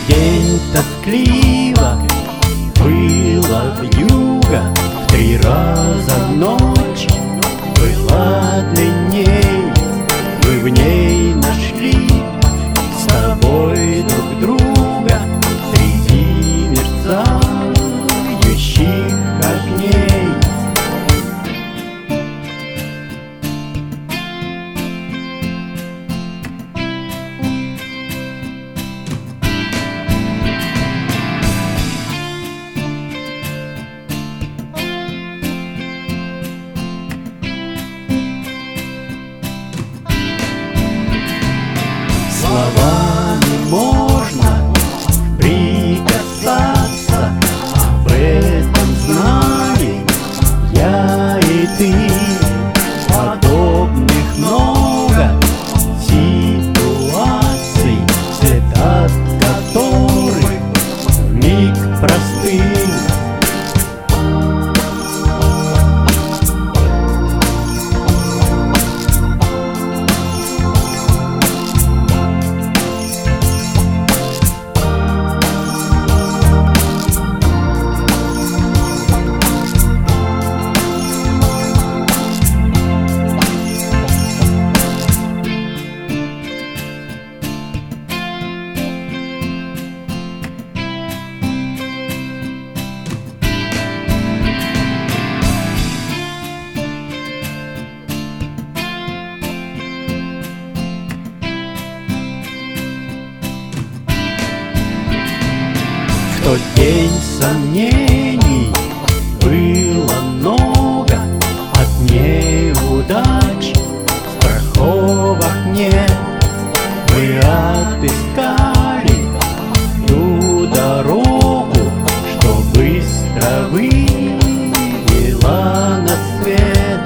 день тоскливо было вьюга, в 3 раза ночь была длинней. Мы в ней нашли с тобой друг друга среди мерцающих огней. Словами можно прикасаться, об этом знали я и ты. Подобных много ситуаций, цвет от которых вмиг простыл. В тот день сомнений было много, от неудач страховок нет. Мы отыскали ту дорогу, что быстро вывела на свет.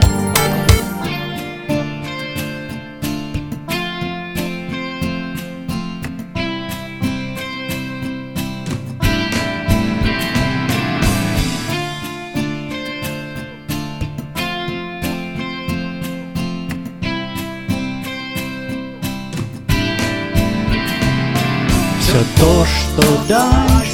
Все то, что дальше